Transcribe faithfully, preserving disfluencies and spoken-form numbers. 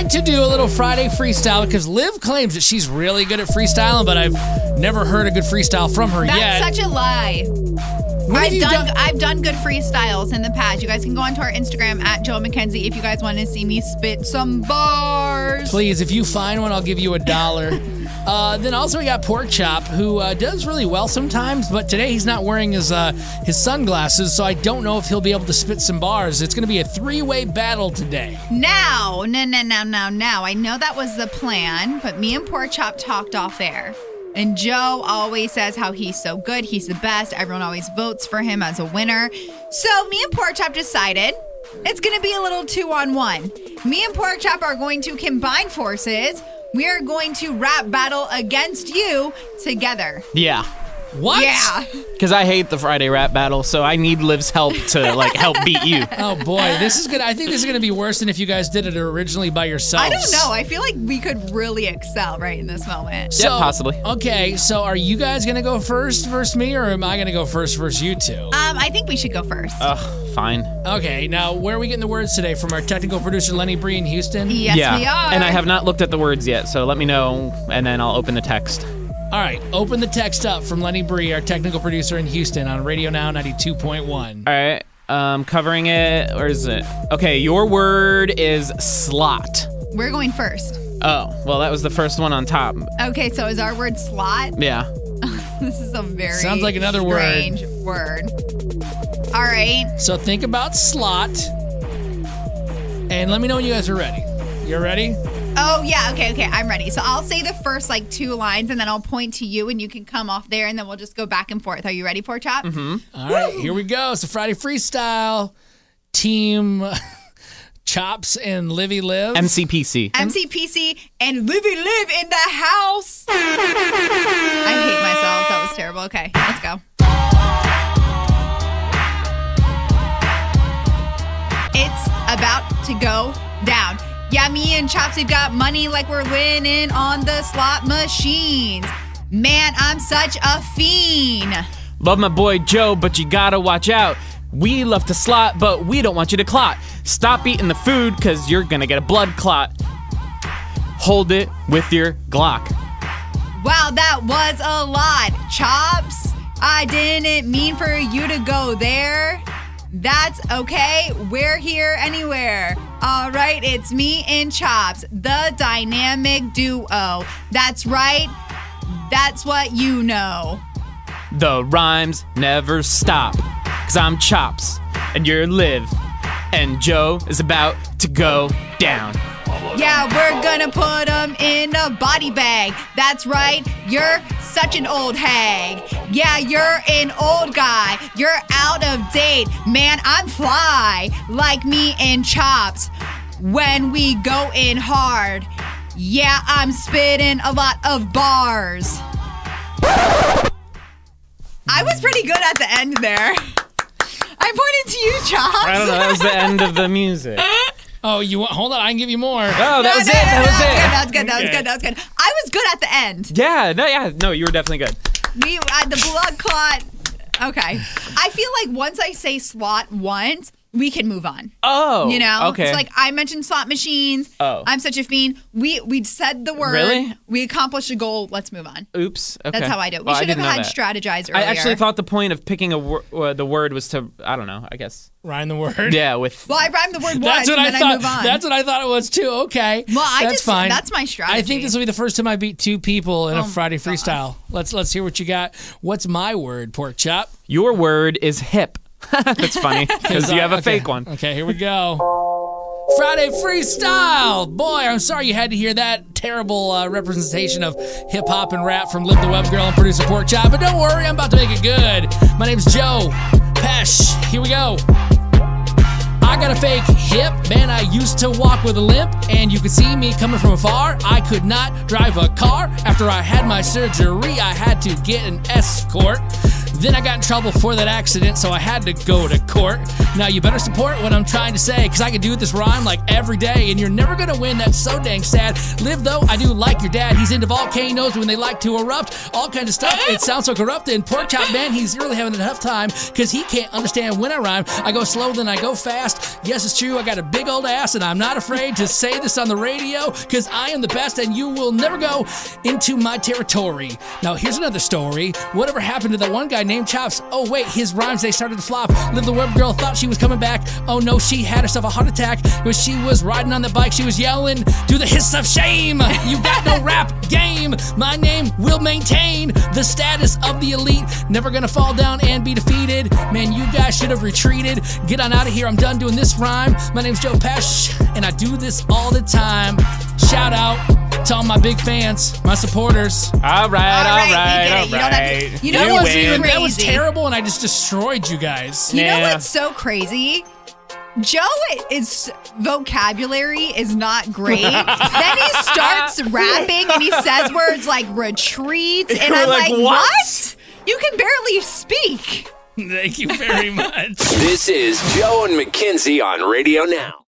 like to do a little Friday freestyle because Liv claims that she's really good at freestyling, but I've never heard a good freestyle from her That's yet. That's such a lie. What I've done, done? I've done good freestyles in the past. You guys can go onto our Instagram at Joe McKenzie if you guys want to see me spit some bars. Please, if you find one, I'll give you a dollar. uh, then also we got Pork Chop, who uh, does really well sometimes, but today he's not wearing his uh, his sunglasses, so I don't know if he'll be able to spit some bars. It's going to be a three-way battle today. Now, no, no, no, no, no. I know that was the plan, but me and Pork Chop talked off air. And Joe always says how he's so good, he's the best, everyone always votes for him as a winner. So me and Pork Chop decided it's going to be a little two-on-one. Me and Pork Chop are going to combine forces. We are going to rap battle against you together. Yeah. What? Yeah. Because I hate the Friday rap battle, so I need Liv's help to like help beat you. Oh boy, this is good. I think this is going to be worse than if you guys did it originally by yourselves. I don't know. I feel like we could really excel right in this moment. So, Yeah, possibly. Okay, so are you guys going to go first versus me, or am I going to go first versus you two? Um, I think we should go first. Ugh, fine. Okay, now where are we getting the words today? From our technical producer, Lenny Bree in Houston? yes, yeah. we are. And I have not looked at the words yet, so let me know, and then I'll open the text. All right, open the text up from Lenny Bree, our technical producer in Houston on Radio Now ninety-two point one. All right. Um, covering it, or is it? Okay, your word is slot. We're going first. Oh, well, that was the first one on top. Okay, so is our word slot? Yeah. This is a very Sounds like another word. strange word. All right. So think about slot, and let me know when you guys are ready. You ready? Oh, yeah. Okay, okay. I'm ready. So I'll say the first, like, two lines, and then I'll point to you, and you can come off there, and then we'll just go back and forth. Are you ready, Pork Chop? Mm-hmm. All right, here we go. It's a Friday freestyle. Team Chops and Livy Liv. M C P C. M C P C and Livy Liv in the house. I hate myself. That was terrible. Okay, let's go. It's about to go down. Yeah, me and Chops, we've got money like we're winning on the slot machines. Man, I'm such a fiend. Love my boy Joe, but you gotta watch out. We love to slot, but we don't want you to clot. Stop eating the food, cause you're gonna get a blood clot. Hold it with your Glock. Wow, that was a lot. Chops, I didn't mean for you to go there. That's okay. We're here anywhere. All right, it's me and Chops, the dynamic duo. That's right. That's what you know. The rhymes never stop, cause I'm Chops, and you're Liv, and Joe is about to go down. Yeah, we're gonna put him in a body bag. That's right, you're such an old hag. Yeah, you're an old guy. You're out of date. Man, I'm fly, like me and Chops. When we go in hard, yeah, I'm spitting a lot of bars. I was pretty good at the end there. I pointed to you, Chops. I don't know, that was the end of the music. Oh, you want? Hold on, I can give you more. Oh, that No, was no, it, no, that was it. That was good, that was Okay. good, that was good. I was good at the end. Yeah, no, yeah, no, you were definitely good. We, uh, the blood clot. Okay. I feel like once I say slot once, we can move on. Oh, You know? okay. It's like I mentioned slot machines. Oh. I'm such a fiend. We we said the word. Really? We accomplished a goal. Let's move on. Oops. Okay. That's how I do it. We Well, I should have didn't know had that. strategized earlier. I actually thought the point of picking a wor- uh, the word was to, I don't know, I guess. Rhyme the word. Yeah, with. Well, I rhymed the word once That's what and I then thought. I move on. That's what I thought it was too. Okay. Well, I that's just- fine. that's my strategy. I think this will be the first time I beat two people in Oh a Friday my God. freestyle. Let's let's hear what you got. What's my word, Pork Chop? Your word is hip. That's funny, because you have a Okay. fake one. Okay, here we go. Friday freestyle. Boy, I'm sorry you had to hear that terrible uh, representation of hip hop and rap from Liv the Web Girl and producer Pork Chop. But don't worry, I'm about to make it good. My name's Joe Pesh. Here we go. I got a fake hip, man, I used to walk with a limp, and you could see me coming from afar. I could not drive a car. After I had my surgery, I had to get an escort. Then I got in trouble for that accident, so I had to go to court. Now you better support what I'm trying to say, because I can do this rhyme like every day, and you're never going to win. That's so dang sad. Live though, I do like your dad. He's into volcanoes when they like to erupt. All kinds of stuff. It sounds so corrupt. And Pork Chop, man, he's really having a tough time because he can't understand when I rhyme. I go slow, then I go fast. Yes, it's true. I got a big old ass, and I'm not afraid to say this on the radio because I am the best, and you will never go into my territory. Now, here's another story. Whatever happened to that one guy named Chops? Oh, wait, his rhymes, they started to flop. Liv the Web Girl thought she was coming back. Oh, no, she had herself a heart attack. When she was riding on the bike, she was yelling, do the hiss of shame. You got no rap game. My name will maintain the status of the elite. Never gonna fall down and be defeated. Man, you guys should have retreated. Get on out of here. I'm done doing this rhyme. My name's Joe Pesh, and I do this all the time. Shout out to all my big fans, my supporters. All right, all right, right, all we get it. right. You don't have to- you know You what's win. even- That was Crazy. terrible, and I just destroyed you guys. You know Yeah. what's so crazy? Joe is vocabulary is not great. Then he starts rapping and he says words like retreat, and We're I'm like, like, what? what? You can barely speak. Thank you very much. This is Joe and Mackenzie on Radio Now.